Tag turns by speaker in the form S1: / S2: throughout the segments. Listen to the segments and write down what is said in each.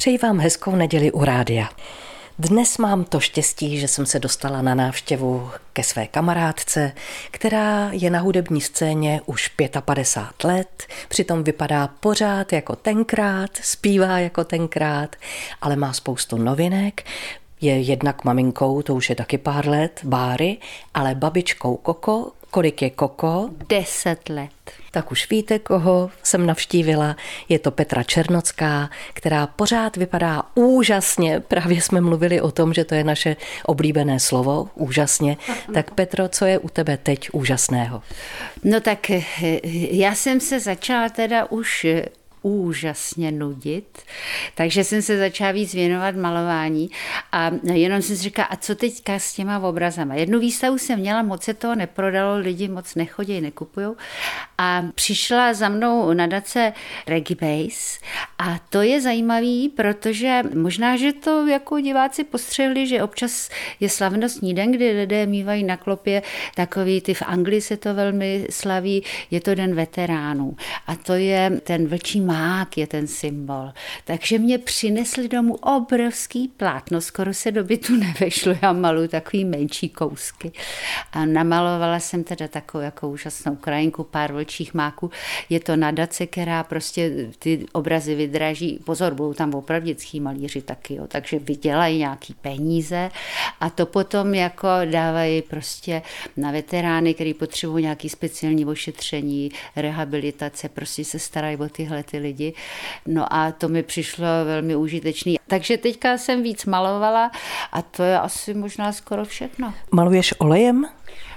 S1: Přeji vám hezkou neděli u rádia. Dnes mám to štěstí, že jsem se dostala na návštěvu ke své kamarádce, která je na hudební scéně už 55 let, přitom vypadá pořád jako tenkrát, zpívá jako tenkrát, ale má spoustu novinek. Je jednak maminkou, to už je taky pár let, Báry, ale babičkou Koko. Kolik je Koko?
S2: 10 let.
S1: Tak už víte, koho jsem navštívila. Je to Petra Černocká, která pořád vypadá úžasně. Právě jsme mluvili o tom, že to je naše oblíbené slovo, úžasně. Tak Petro, co je u tebe teď úžasného?
S2: No tak já jsem se začala teda už úžasně nudit, takže jsem se začala víc věnovat malování a jenom jsem si říkala, a co teďka s těma obrazama? Jednu výstavu jsem měla, moc se toho neprodalo, lidi moc nechodí, nekupujou a přišla za mnou nadace Reggae Base a to je zajímavý, protože možná, že to jako diváci postřehli, že občas je slavnostní den, kdy lidé mívají na klopě takový, ty v Anglii se to velmi slaví, je to den veteránů a to je ten vlčí mák je ten symbol. Takže mě přinesli domů obrovský plátno, skoro se do bytu nevešlo, já maluju takový menší kousky. A namalovala jsem teda takovou jako úžasnou krajinku, pár vlčích máků. Je to nadace, která prostě ty obrazy vydraží. Pozor, budou tam opravdický malíři taky, jo, takže vydělají nějaký peníze a to potom jako dávají prostě na veterány, který potřebují nějaký speciální ošetření, rehabilitace, prostě se starají o tyhle ty lidi. No a to mi přišlo velmi užitečný. Takže teďka jsem víc malovala a to je asi možná skoro všechno.
S1: Maluješ olejem?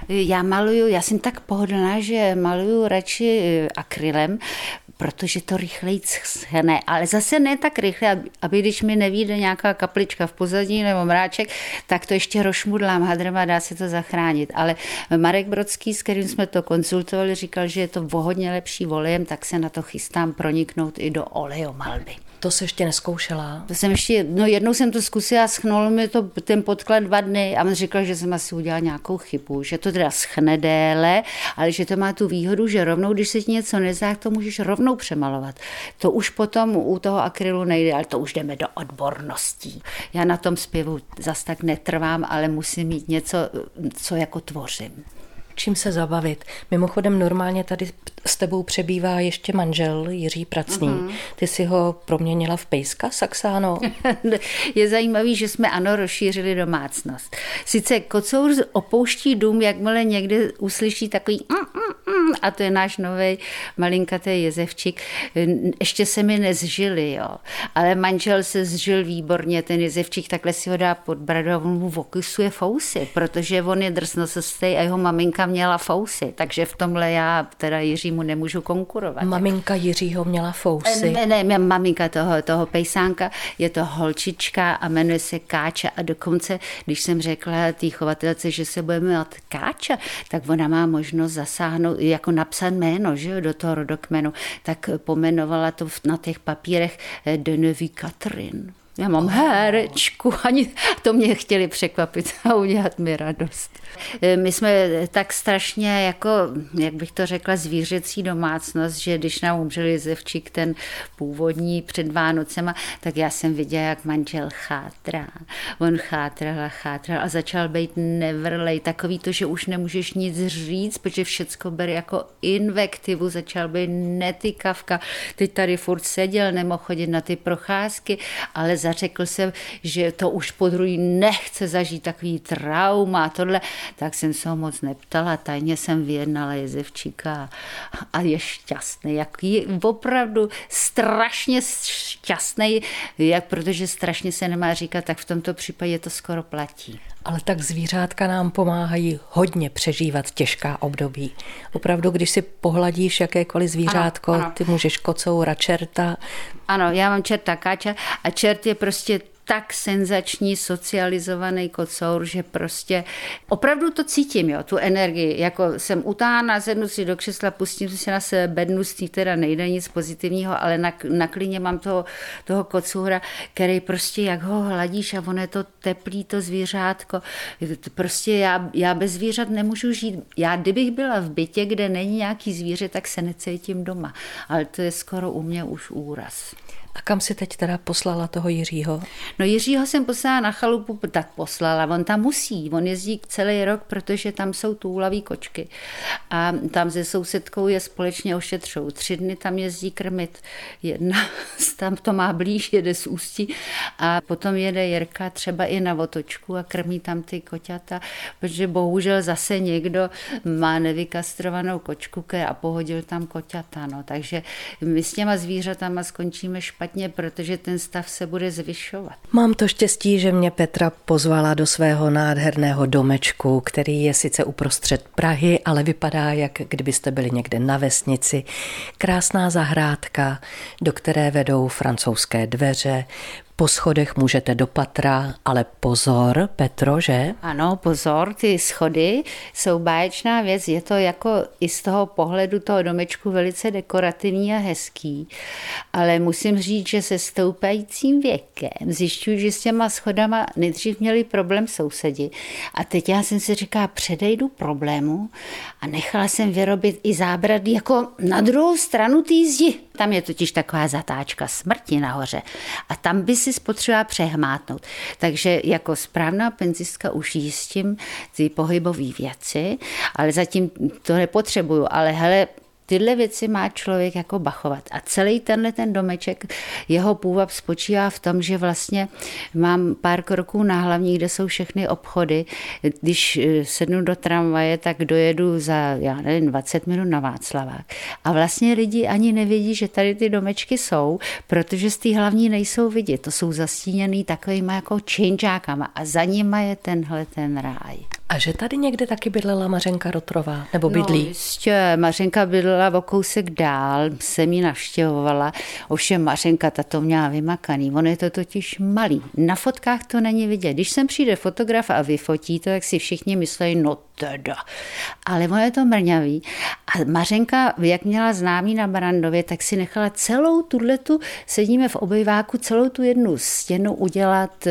S2: Já jsem tak pohodlná, že maluju radši akrylem, protože to rychleji schne, ale zase ne tak rychle, aby když mi nevyjde nějaká kaplička v pozadí nebo mráček, tak to ještě rošmudlám hadrem a dá se to zachránit. Ale Marek Brodský, s kterým jsme to konzultovali, říkal, že je to o hodně lepší olejem, tak se na to chystám proniknout i do olejomalby.
S1: To se ještě neskoušela?
S2: To jsem ještě, jednou jsem to zkusila, schnul mi to ten podklad 2 dny a on říkal, že jsem asi udělala nějakou chybu, že to teda schne déle, ale že to má tu výhodu, že rovnou, když se ti něco nezdá, to můžeš rovnou přemalovat. To už potom u toho akrylu nejde, ale to už jdeme do odborností. Já na tom zpěvu zas tak netrvám, ale musím mít něco, co jako tvořím.
S1: Čím se zabavit. Mimochodem normálně tady s tebou přebývá ještě manžel Jiří Pracný. Mm-hmm. Ty si ho proměnila v pejska, Saxáno?
S2: Je zajímavý, že jsme rozšířili domácnost. Sice kocour opouští dům, jakmile někde uslyší takový a to je náš novej malinkatý jezevčík. Ještě se mi nezžili, jo. Ale manžel se zžil výborně, ten jezevčík, takhle si ho dá pod bradu a on mu okysuje fousy, protože on je drsnosostej a jeho maminka měla fousy, takže v tomhle já teda Jiřímu nemůžu konkurovat.
S1: Maminka Jiřího měla fousy?
S2: Ne, maminka toho pejsánka, je to holčička a jmenuje se Káča a dokonce, když jsem řekla té chovatelce, že se budeme jmenovat Káča, tak ona má možnost zasáhnout, jako napsat jméno, že jo, do toho rodokmenu, tak pomenovala to na těch papírech de Neuvy Catherine. Já mám herečku, ani to mě chtěli překvapit a udělat mi radost. My jsme tak strašně, jako, jak bych to řekla, zvířecí domácnost, že když nám umřel Jezevčík, ten původní před Vánocema, tak já jsem viděla, jak manžel chátrá. On chátral a začal být nevrlej, takový to, že už nemůžeš nic říct, protože všecko bere jako invektivu, začal být netykavka. Teď tady furt seděl, nemohl chodit na ty procházky, ale zařekl jsem, že to už podruhý nechce zažít takový trauma a tohle, tak jsem se ho moc neptala, tajně jsem vyjednala Jezevčíka a je šťastný, jak je opravdu strašně šťastný, protože strašně se nemá říkat, tak v tomto případě to skoro platí.
S1: Ale tak zvířátka nám pomáhají hodně přežívat těžká období. Opravdu, když si pohladíš jakékoliv zvířátko, ano. Ty můžeš kocoura, čerta.
S2: Ano, já mám čerta Káča a čert je prostě tak senzační, socializovaný kocour, že prostě opravdu to cítím, jo, tu energii. Jako jsem utáhna, sednu si do křesla, pustím si na sebe bednu, s ní teda nejde nic pozitivního, ale na klíně mám toho kocoura, který prostě jak ho hladíš a ono je to teplý, to zvířátko. Prostě já bez zvířat nemůžu žít. Já kdybych byla v bytě, kde není nějaký zvíře, tak se necítím doma. Ale to je skoro u mě už úraz.
S1: A kam si teď teda poslala toho Jiřího?
S2: No Jiřího jsem poslala na chalupu, tak poslala, on tam musí, on jezdí celý rok, protože tam jsou toulavý kočky a tam se sousedkou je společně ošetřou. 3 dny tam jezdí krmit, jedna tam to má blíž, jede z Ústí a potom jede Jirka třeba i na Otočku a krmí tam ty koťata, protože bohužel zase někdo má nevykastrovanou kočku a pohodil tam koťata, no, takže my s těma zvířatama skončíme špatně, protože ten stav se bude zvyšovat.
S1: Mám to štěstí, že mě Petra pozvala do svého nádherného domečku, který je sice uprostřed Prahy, ale vypadá, jak kdybyste byli někde na vesnici. Krásná zahrádka, do které vedou francouzské dveře. Po schodech můžete do patra, ale pozor, Petro, že?
S2: Ano, pozor, ty schody jsou báječná věc, je to jako i z toho pohledu toho domečku velice dekorativní a hezký, ale musím říct, že se stoupajícím věkem zjišťuji, že s těma schodama nejdřív měli problém sousedi a teď já jsem si říkala, předejdu problému a nechala jsem vyrobit i zábradlí jako na druhou stranu té zdi. Tam je totiž taková zatáčka smrti nahoře a tam by si potřeba přehmátnout. Takže jako správná penzistka už jistím ty pohybové věci, ale zatím to nepotřebuju. Ale hele, tyhle věci má člověk jako bachovat. A celý ten domeček, jeho půvab spočívá v tom, že vlastně mám pár kroků na Hlavní, kde jsou všechny obchody. Když sednu do tramvaje, tak dojedu za, já nevím, 20 minut na Václavák. A vlastně lidi ani nevědí, že tady ty domečky jsou, protože z té Hlavní nejsou vidět. To jsou zastíněný takovýma jako činžákama a za nima je tenhle ten ráj.
S1: A že tady někde taky bydlela Mařenka Rotrová, nebo bydlí?
S2: No jistě, Mařenka bydlela o kousek dál, jsem ji navštěvovala, ovšem Mařenka ta to měla vymakaný, ono je to totiž malý, na fotkách to není vidět, když sem přijde fotograf a vyfotí to, tak si všichni myslejí, no teda, ale ono je to mrňavý a Mařenka, jak měla známý na Barandově, tak si nechala celou tuhletu, sedíme v obýváku, celou tu jednu stěnu udělat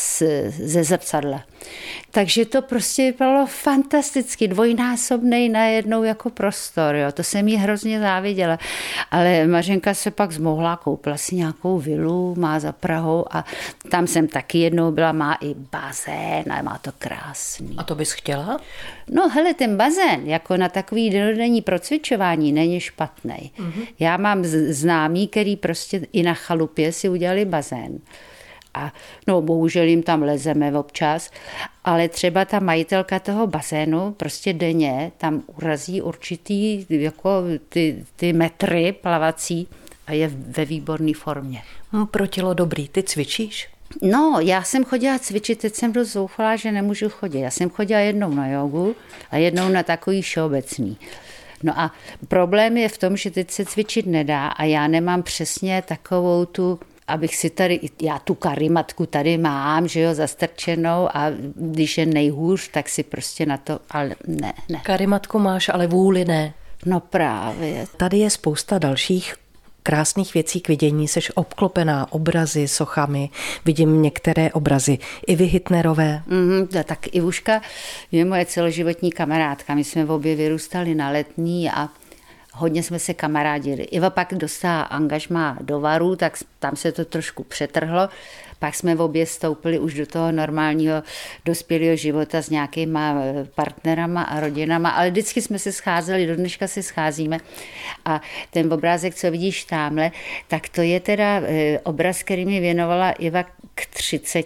S2: ze zrcadla. Takže to prostě vypadalo fantasticky, dvojnásobnej najednou jako prostor, jo. To jsem jí hrozně záviděla. Ale Mařenka se pak zmohla, koupila si nějakou vilu, má za Prahou a tam jsem taky jednou byla, má i bazén a má to krásný.
S1: A to bys chtěla?
S2: No hele, ten bazén, jako na takový denodenní procvičování, není špatný. Mm-hmm. Já mám známý, který prostě i na chalupě si udělali bazén. A no, bohužel jim tam lezeme občas, ale třeba ta majitelka toho bazénu prostě denně tam urazí určitý jako ty metry plavací a je ve výborné formě.
S1: Pro tělo dobrý, ty cvičíš?
S2: No, já jsem chodila cvičit, teď jsem dost zoufalá, že nemůžu chodit. Já jsem chodila jednou na jogu a jednou na takový všeobecný. No a problém je v tom, že teď se cvičit nedá a já nemám přesně takovou tu, abych si tady, já tu karimatku tady mám, že jo, zastrčenou a když je nejhůř, tak si prostě na to, ale ne.
S1: Karimatku máš, ale vůli ne.
S2: No právě.
S1: Tady je spousta dalších krásných věcí k vidění, seš obklopená obrazy, sochami, vidím některé obrazy Ivy Hitnerové.
S2: Tak Ivuška je moje celoživotní kamarádka, my jsme obě vyrůstali na Letní a hodně jsme se kamarádili. Iva pak dostala angažmá do Varu, tak tam se to trošku přetrhlo. Pak jsme obě stoupili už do toho normálního dospělého života s nějakýma partnerama a rodinama, ale vždycky jsme se scházeli, do dneška se scházíme. A ten obrázek, co vidíš tamhle, tak to je teda obraz, který mi věnovala Iva k 30.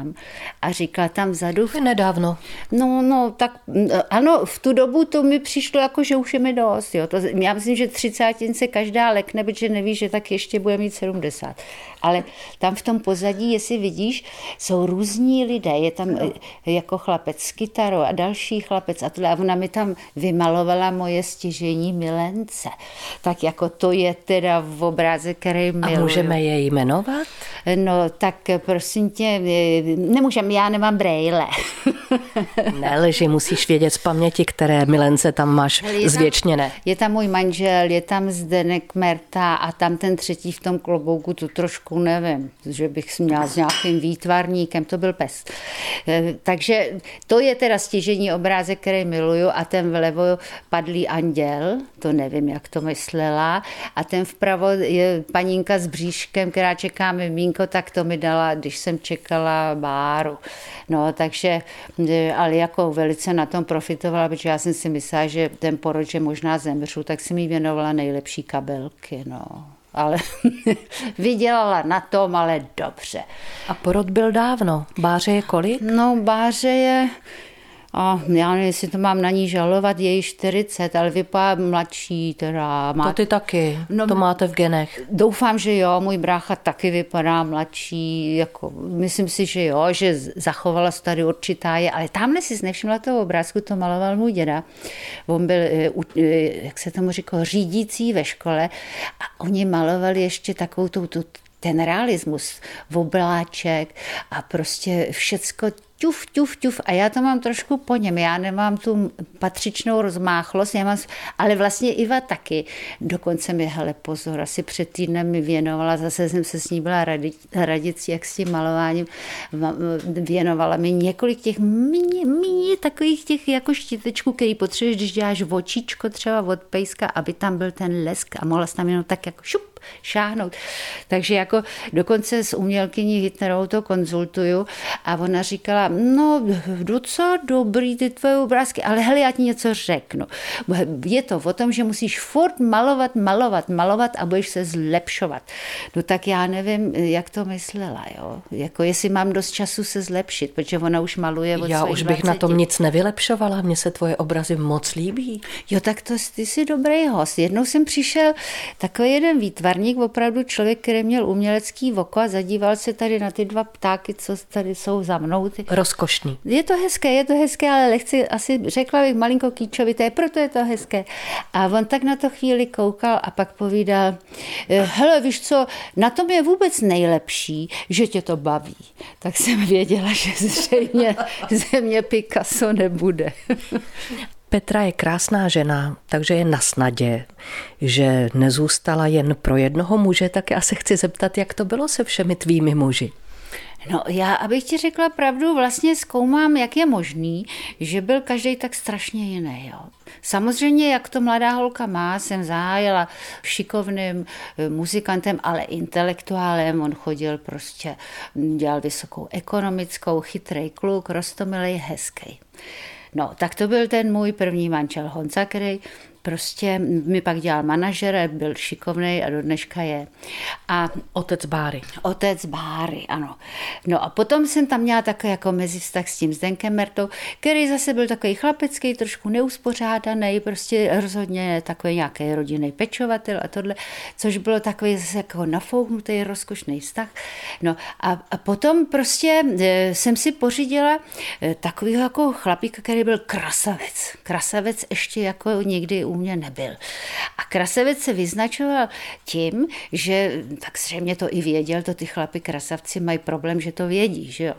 S2: a říkala tam vzadu...
S1: Nedávno.
S2: No, tak ano, v tu dobu to mi přišlo jako, že už je mi dost. Jo. Já myslím, že 30 se každá lekne, protože neví, že tak ještě bude mít 70. Ale tam v tom pozadí, jestli vidíš, jsou různí lidé. Je tam jako chlapec s kytarou a další chlapec a tohle. A ona mi tam vymalovala moje stěžejní milence. Tak jako to je teda v obrázek, který miluju.
S1: A můžeme je jmenovat?
S2: No tak prosím tě, nemůžeme, já nemám brejle.
S1: Neleži, musíš vědět z paměti, které milence tam máš zvěčněné.
S2: Je tam můj manžel, je tam Zdeněk Merta a tam ten třetí v tom klobouku, to trošku obrázku nevím, že bych měla s nějakým výtvarníkem, to byl pes. Takže to je teda stěžejní obrázek, který miluju a ten vlevo Padlý anděl, to nevím, jak to myslela, a ten vpravo je panínka s bříškem, která čeká mimínko, tak to mi dala, když jsem čekala Báru. No, takže, ale jako velice na tom profitovala, protože já jsem si myslela, že ten porod, že možná zemřu, tak jsem jí věnovala nejlepší kabelky, no. Ale vydělala na tom, ale dobře.
S1: A porod byl dávno. Báře je kolik?
S2: No, Báře je... A já nevím, jestli to mám na ní žalovat, je jí 40, ale vypadá mladší teda.
S1: To ty taky, no, to máte v genech.
S2: Doufám, že jo, můj brácha taky vypadá mladší, jako, myslím si, že jo, že zachovala se tady určitá je, ale tamhle si nevšimla toho obrázku, to maloval můj děda. On byl, jak se tomu říkalo, řídící ve škole a oni malovali ještě takovou ten realismus, obláček a prostě všecko ťuf. A já to mám trošku po něm. Já nemám tu patřičnou rozmáchlost, ale vlastně Iva taky. Dokonce mi, hele, pozor, asi před týdnem mi věnovala, zase jsem se s ní byla radit, jak s tím malováním, věnovala mi několik těch takových těch jako štítečků, který potřebuješ, když děláš očičko třeba od pejska, aby tam byl ten lesk a mohla jsi tam jenom tak jako šup, šáhnout. Takže jako dokonce s umělkyní Hitnerovou to konzultuju a ona říkala, no docela dobrý ty tvoje obrázky, ale hele, já ti něco řeknu. Je to o tom, že musíš furt malovat a budeš se zlepšovat. No tak já nevím, jak to myslela, jo. Jako jestli mám dost času se zlepšit, protože ona už maluje od
S1: Já už bych
S2: 20.
S1: na tom nic nevylepšovala, mně se tvoje obrazy moc líbí.
S2: Jo, tak to ty jsi dobrý host. Jednou jsem přišel takový jeden výtvarník, opravdu člověk, který měl umělecký oko a zadíval se tady na ty dva ptáky, co tady jsou za mnou.
S1: Rozkošný.
S2: Je to hezké, ale lehce asi řekla bych malinko kýčovité, proto je to hezké. A on tak na to chvíli koukal a pak povídal, hele, víš co, na tom je vůbec nejlepší, že tě to baví. Tak jsem věděla, že zřejmě ze mě Picasso nebude.
S1: Petra je krásná žena, takže je na snadě, že nezůstala jen pro jednoho muže, tak já se chci zeptat, jak to bylo se všemi tvými muži.
S2: No já, abych ti řekla pravdu, vlastně zkoumám, jak je možný, že byl každý tak strašně jiný. Jo. Samozřejmě, jak to mladá holka má, jsem zahájila šikovným muzikantem, ale intelektuálem. On chodil prostě, dělal vysokou ekonomickou, chytrý kluk, roztomilej, hezký. No, tak to byl ten můj první manžel Honza, který prostě mi pak dělal manažera, byl šikovnej a do dneška je. A
S1: otec Báry.
S2: Otec Báry, ano. No a potom jsem tam měla takový jako mezivztah s tím Zdenkem Mertou, který zase byl takový chlapecký, trošku neuspořádaný, prostě rozhodně takový nějaký rodinný pečovatel a tohle, což bylo takový zase jako nafouknutý, rozkošný vztah. No a potom prostě jsem si pořídila takovýho jako chlapíka, který byl krasavec. Krasavec ještě jako nikdy u mě nebyl. A krasavec se vyznačoval tím, že tak zřejmě to i věděl, to ty chlapi krasavci mají problém, že to vědí, že jo.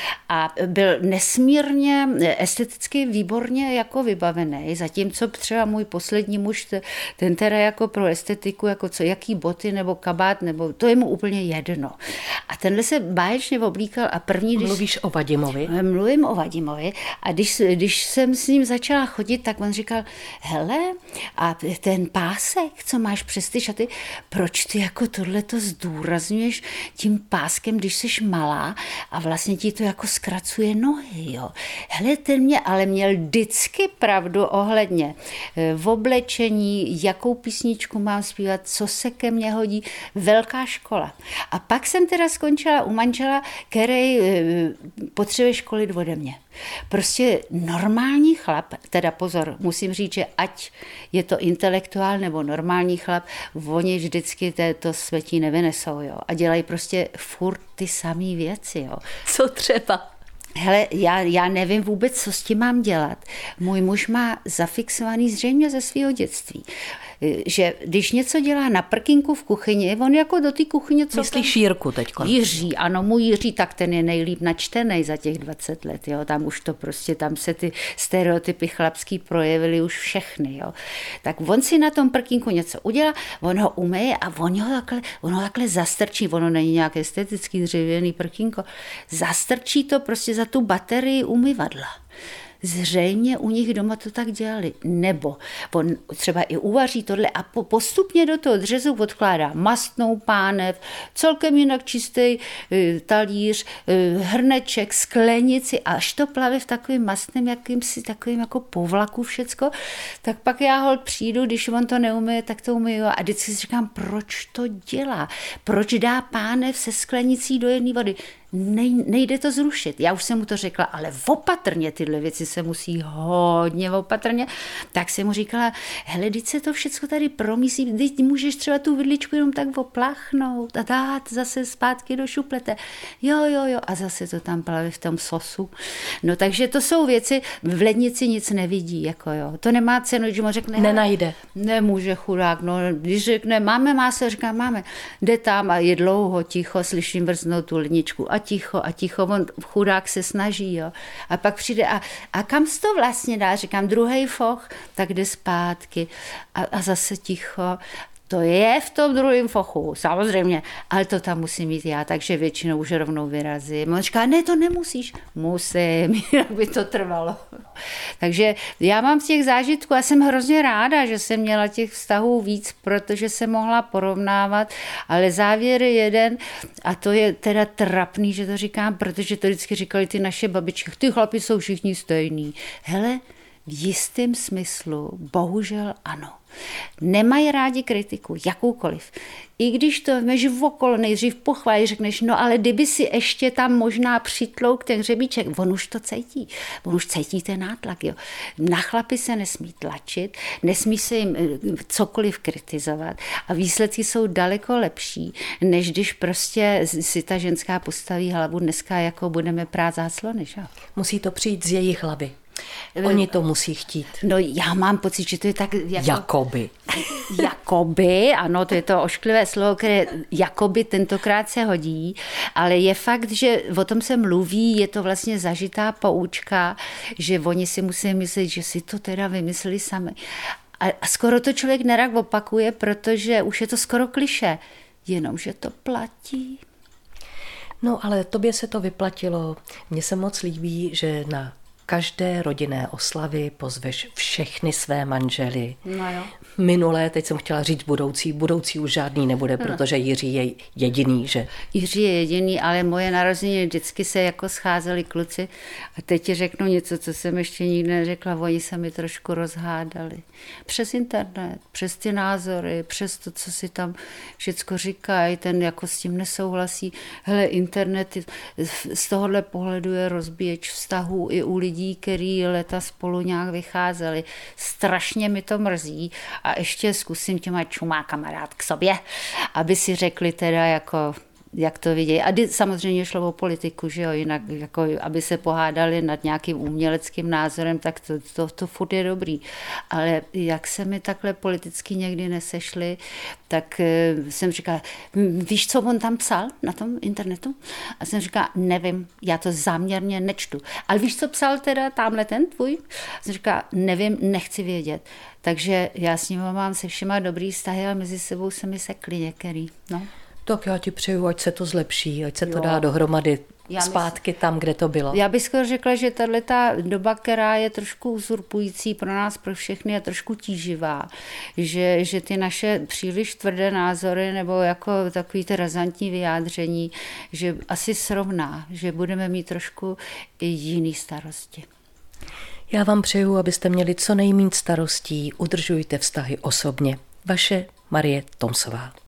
S2: A byl nesmírně esteticky výborně jako vybavený, zatímco třeba můj poslední muž, ten teda jako pro estetiku, jako co, jaký boty nebo kabát, nebo to je mu úplně jedno. A tenhle se báječně oblíkal a první,
S1: Mluvíš o Vadimovi?
S2: Mluvím o Vadimovi a když jsem s ním začala chodit, tak on říkal, hele, a ten pásek, co máš přes ty šaty, proč ty jako tohleto zdůrazňuješ tím páskem, když jsi malá a vlastně ti to jako zkracuje nohy, jo. Hele, ten mě ale měl vždycky pravdu ohledně v oblečení, jakou písničku mám zpívat, co se ke mně hodí, velká škola. A pak jsem teda skončila u manžela, který potřebuje školit ode mě. Prostě normální chlap, teda pozor, musím říct, že ať je to intelektuál nebo normální chlap, oni vždycky to světí nevynesou, jo. A dělají prostě furt ty samé věci, jo.
S1: Co třeba?
S2: Hele, já nevím vůbec, co s tím mám dělat. Můj muž má zafixovaný zřejmě ze svého dětství. že když něco dělá na prkinku v kuchyni, on jako do té kuchyně...
S1: Myslíš Jirku teďko?
S2: Jiří, ano, můj Jiří, tak ten je nejlíp načtenej za těch 20 let, jo, tam už to prostě, tam se ty stereotypy chlapský projevily už všechny, jo. Tak on si na tom prkinku něco udělá, on ho umyje a on ho takhle zastrčí, ono není nějaké estetický dřevěný prkínko, zastrčí to prostě za tu baterii umyvadla. Zřejmě u nich doma to tak dělali. Nebo on třeba i uvaří tohle a postupně do toho dřezu odkládá mastnou pánev, celkem jinak čistý talíř, hrneček, sklenici a až to plave v takovým mastném jakýmsi takovým jako povlaku všecko, tak pak já holt přijdu, když on to neumyje, tak to umyju a vždycky si říkám, proč to dělá? Proč dá pánev se sklenicí do jedné vody? Nejde to zrušit. Já už jsem mu to řekla, ale opatrně, tyhle věci se musí hodně opatrně. Tak jsem mu říkala, hele, teď se to všechno tady promyslí, teď můžeš třeba tu vidličku jenom tak opláchnout a dát zase zpátky do šuplete. Jo, a zase to tam plave v tom sosu. No takže to jsou věci, v lednici nic nevidí, jako jo. To nemá cenu, když mu řekne,
S1: nenajde.
S2: Nemůže chudák, no, když řekne, máme máslo, říkám, máme. Jde tam a je dlouho, ticho, slyším vrznout tu ledničku a ticho, on chudák se snaží, jo. A pak přijde a kam jsi to vlastně dá? Říkám, druhej foch, tak jde zpátky a zase ticho. To je v tom druhém fochu, samozřejmě, ale to tam musím mít já, takže většinou už rovnou vyrazím. On říká, ne, to nemusíš. Musím, jinak by to trvalo. Takže já mám z těch zážitků a jsem hrozně ráda, že jsem měla těch vztahů víc, protože jsem mohla porovnávat, ale závěr je jeden a to je teda trapný, že to říkám, protože to vždycky říkali ty naše babičky, ty chlapi jsou všichni stejný. Hele, v jistém smyslu, bohužel ano. Nemají rádi kritiku, jakoukoliv. I když to vemeš okolo, nejdřív pochválí, řekneš, no ale kdyby si ještě tam možná přitlouk ten hřebíček, on už to cítí. On už cítí ten nátlak. Jo. Na chlapy se nesmí tlačit, nesmí se jim cokoliv kritizovat a výsledky jsou daleko lepší, než když prostě si ta ženská postaví hlavu dneska, jako budeme prát záclony. Že?
S1: Musí to přijít z jejich hlavy. Oni to musí chtít.
S2: No já mám pocit, že to je tak...
S1: Jakoby.
S2: Jakoby, ano, to je to ošklivé slovo, které jakoby tentokrát se hodí, ale je fakt, že o tom se mluví, je to vlastně zažitá poučka, že oni si musí myslet, že si to teda vymysleli sami. A skoro to člověk nerad opakuje, protože už je to skoro klišé, jenomže to platí.
S1: No ale tobě se to vyplatilo. Mně se moc líbí, že na každé rodinné oslavy pozveš všechny své manžely.
S2: No jo.
S1: Minulé, teď jsem chtěla říct budoucí už žádný nebude, protože Jiří je jediný, že?
S2: Jiří je jediný, ale moje narozeniny vždycky se jako scházeli kluci a teď ti řeknu něco, co jsem ještě nikdy neřekla, oni se mi trošku rozhádali. Přes internet, přes ty názory, přes to, co si tam všecko říkají, ten jako s tím nesouhlasí. Hele, internet z tohohle pohledu je rozbíječ vztahů i u lidí, který leta spolu nějak vycházeli. Strašně mi to mrzí a ještě zkusím těma čumá kamarád k sobě, aby si řekli teda jako, jak to vidějí. A samozřejmě šlo o politiku, že jo, jinak jako, aby se pohádali nad nějakým uměleckým názorem, tak to furt je dobrý. Ale jak se mi takhle politicky někdy nesešli, tak jsem říkala, víš, co on tam psal na tom internetu? A jsem říkala, nevím, já to záměrně nečtu. Ale víš, co psal teda tamhle ten tvůj? A jsem říkala, nevím, nechci vědět. Takže já s ním mám se všema dobrý vztahy, ale mezi sebou se mi sekli některý. No.
S1: Tak já ti přeju, ať se to zlepší, ať se to dá dohromady zpátky tam, kde to bylo.
S2: Já bych skoro řekla, že tato doba, která je trošku uzurpující pro nás, pro všechny, a trošku tíživá, že ty naše příliš tvrdé názory nebo jako takový ty razantní vyjádření, že asi srovná, že budeme mít trošku i jiný starosti.
S1: Já vám přeju, abyste měli co nejméně starostí, udržujte vztahy osobně. Vaše Marie Tomsová.